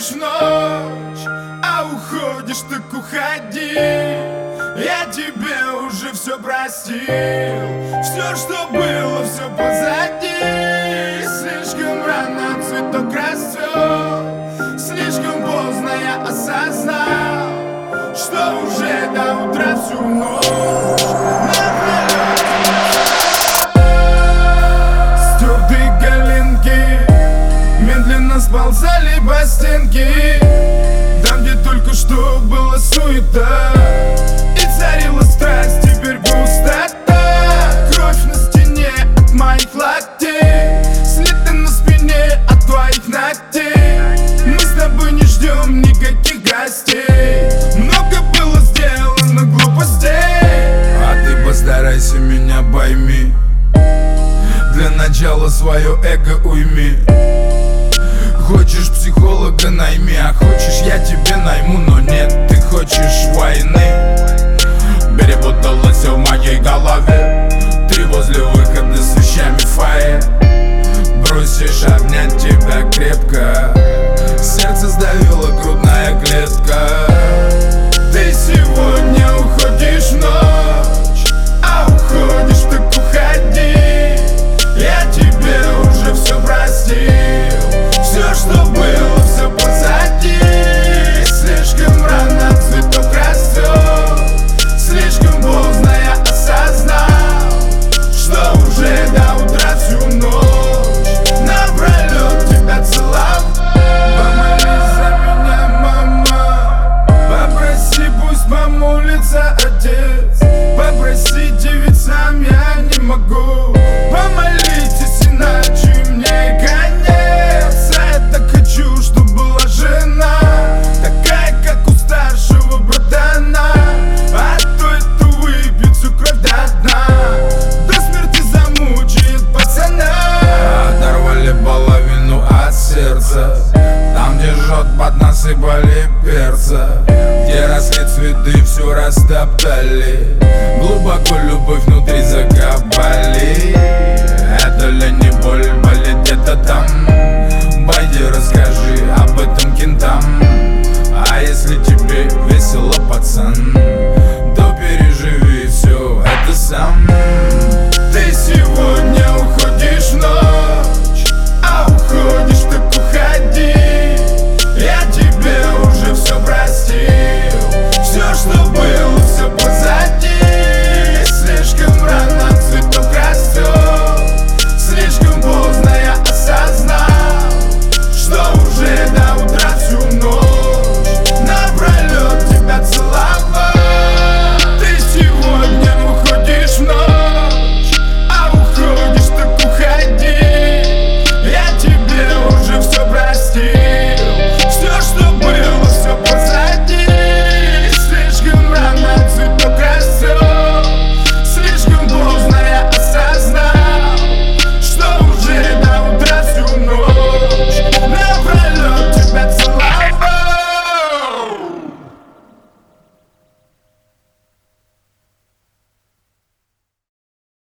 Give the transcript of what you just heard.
уходишь в ночь, а уходишь так уходи. Я тебе уже все простил, все, что было, все позади. Слишком рано цветок расцвел, слишком поздно я осознал, что уже до утра всю ночь стертые коленки медленно сползали по стенке. Там, где только что была суета и царила страсть, теперь пустота. Кровь на стене от моих локтей, следы на спине от твоих ногтей. Мы с тобой не ждем никаких гостей, много было сделано глупостей. А ты постарайся меня пойми, для начала свое эго уйми. Хочешь психолога найми, а хочешь я тебе найму. Но нет, ты хочешь войны. Перепуталось в моей голове, ты возле выхода с вещами в фойе. Бросишь обнять тебя крепко, сердце сдавило грудная клетка. Ты сегодня уходишь в ночь, а уходишь так уходи. Я тебе уже все простил, все, что было, все позади. Слишком рано цветок расцвел, слишком поздно я осознал, что уже до утра всю ночь напролет тебя целовал. Помолись за меня, мама, попроси, пусть помолится отец. Попроси, девицам я не могу. Помолитесь, иначе мне конец. А я так хочу, чтобы была жена такая, как у старшего братана, а то это выпьет всю кровь до дна, до смерти замучает пацана. Оторвали половину от сердца, там, где жжет, поднасыпали перца, где росли цветы, все растоптали.